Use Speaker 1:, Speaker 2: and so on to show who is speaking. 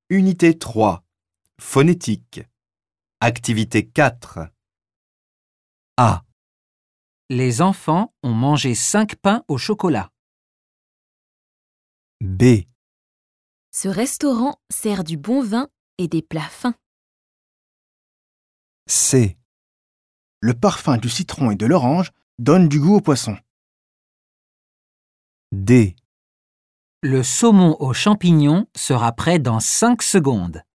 Speaker 1: Unité 3. Phonétique. Activité 4. A.
Speaker 2: Les enfants ont mangé 5 pains au chocolat.
Speaker 1: B.
Speaker 3: Ce restaurant sert du bon vin et des plats fins.
Speaker 1: C.
Speaker 4: Le parfum du citron et de l'orange donne du goût au poisson.
Speaker 1: D.
Speaker 2: Le saumon aux champignons sera prêt dans 5 secondes.